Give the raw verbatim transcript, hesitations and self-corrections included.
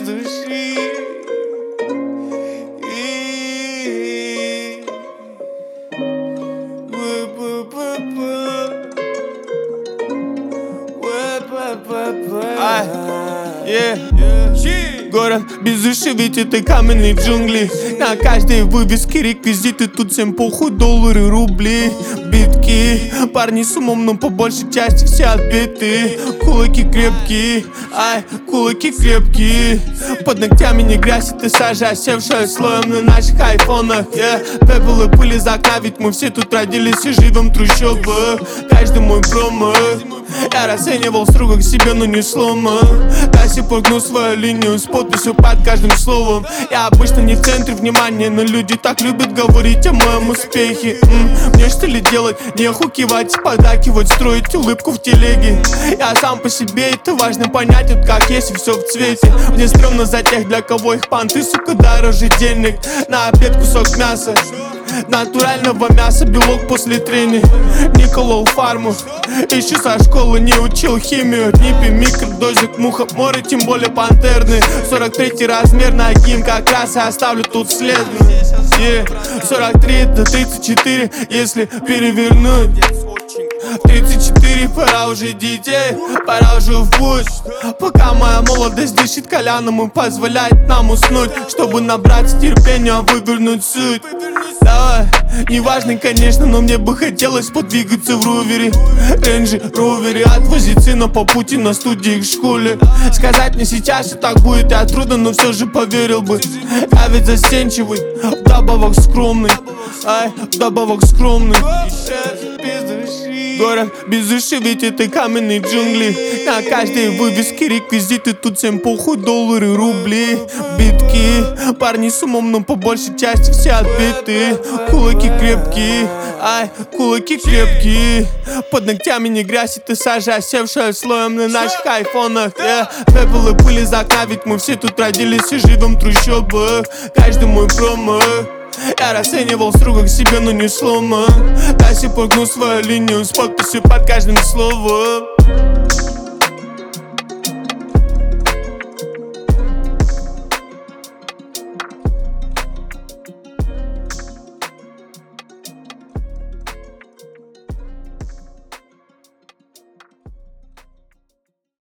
души. И... Ай, yeah. Город без души, ведь это каменные джунгли. На каждой вывеске реквизиты, тут всем похуй, доллары, рубли, битки. Парни с умом, но по большей части все отбиты. Кулаки крепкие, ай, кулаки крепкие. Под ногтями не грязь, это сажа, осевшая слоем на наших айфонах, yeah. Пепел и пыль из окна, ведь мы все тут родились и живем в трущобах. Каждый мой промах я расценивал строго к себе, но не сломан. До сих пор гну свою линию с подписью под каждым словом. Я обычно не в центре внимания, но люди так любят говорить о моем успехе. М-м, Мне что ли делать? Нехуй кивать, подакивать, строить улыбку в телеге. Я сам по себе, это важно понять, вот как есть и все в цвете. Мне стрёмно за тех, для кого их понты, сука, дороже денег. На обед кусок мяса, натурального мяса, белок после трения. Не колол фарму, еще со школы не учил химию. Нипи, микродозик, мухоморы, тем более пантерны. Сорок третий размер ноги, как раз и оставлю тут след. yeah. сорок три до тридцать четыре, если перевернуть. тридцать четыре, пора уже детей, пора уже в путь. Пока моя молодость дышит коляном и позволяет нам уснуть, чтобы набраться терпения, вывернуть суть. Давай, неважно, конечно, но мне бы хотелось подвигаться в ровере. Рейнджи, ровере, отвозить сына по пути на студии к школе. Сказать мне сейчас, что так будет, я трудно, но все же поверил бы. Я ведь застенчивый, вдобавок скромный. Ай, вдобавок скромный. Город без души, ведь это каменные джунгли. На каждой вывеске реквизиты, тут всем похуй, доллары, рубли, битки. Парни с умом, но по большей части все отбиты. Кулаки крепкие, ай, кулаки крепкие. Под ногтями не грязь, это сажа, осевшая слоем на наших айфонах, yeah. Пепел и пыль из окна, ведь мы все тут родились и живем в трущобах. Каждый мой промах я расценивал строго к себе, но не сломан. До сих пор гну свою линию с подписью под каждым словом.